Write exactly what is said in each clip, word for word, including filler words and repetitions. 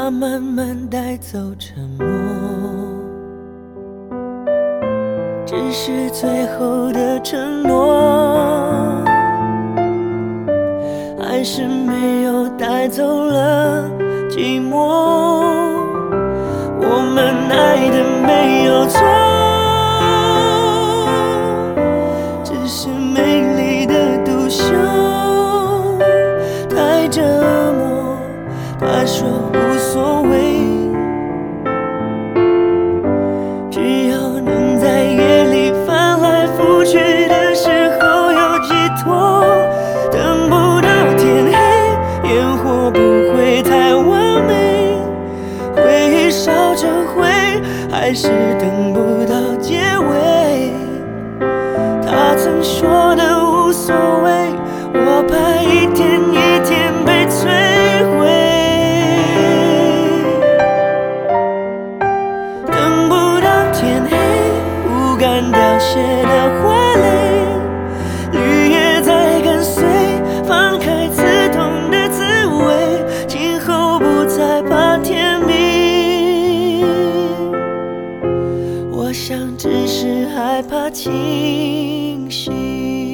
它慢慢带走沉默，只是最后的承诺，还是没有带走了寂寞。我们爱的没有错，只是美丽的独秀太折磨。他说无所谓，只要能在夜里翻来覆去的时候有寄托。等不到天黑，烟火不会太完美，回忆烧成灰，还是等不到结尾。他曾说的无所谓，我怕一天一天被摧毁。等不到天黑，不敢凋谢的花蕾，绿叶在跟随，放开刺痛的滋味，今后不再怕天明。我想只是害怕清醒。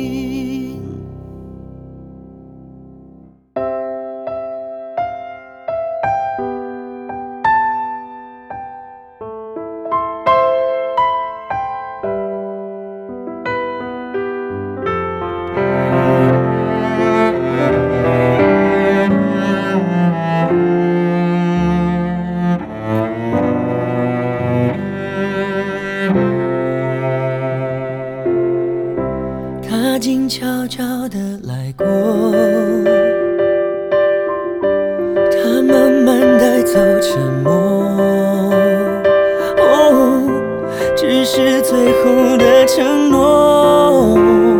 他静悄悄地来过，他慢慢带走沉默，哦，只是最后的承诺，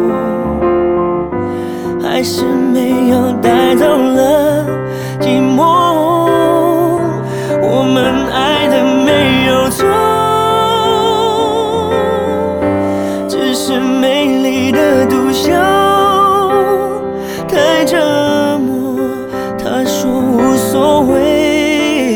还是没有带走了寂寞。我们爱的没有错，只是美丽的独秀太折磨。他说无所谓，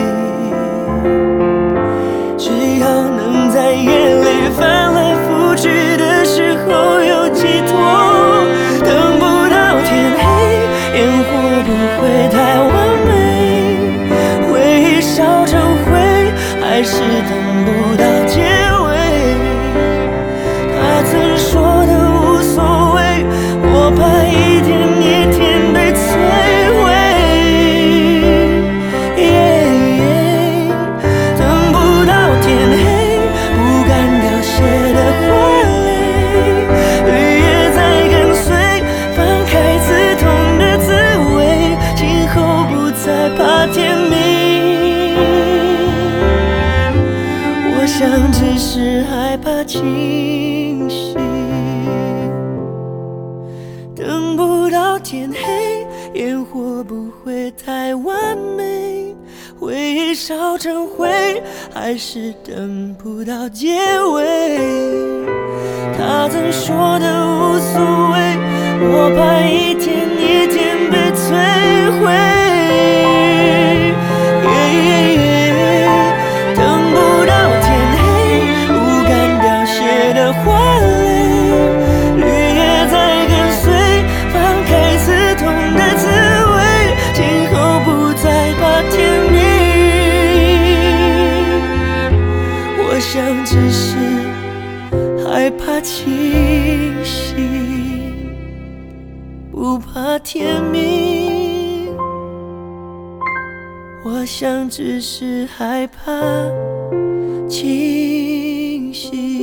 只要能在夜里翻来覆去的时候有寄托。等不到天黑，烟火不会太完美，回忆烧成灰，还是等不到结尾。他曾说的无所谓，我怕一天一天被摧毁。yeah, 等不到天黑，不敢凋谢的花蕾，绿叶在跟随，放开刺痛的滋味，今后不再怕天明。我想只是害怕清醒。等不到天黑，烟火不会太完美，回忆烧成灰，还是等不到结尾。他曾说的无所谓，我怕一天一天被摧毁。花蕾，绿叶在跟随，放开刺痛的滋味，今后不再怕天明。我想只是害怕清醒，不怕天明。我想只是害怕清醒。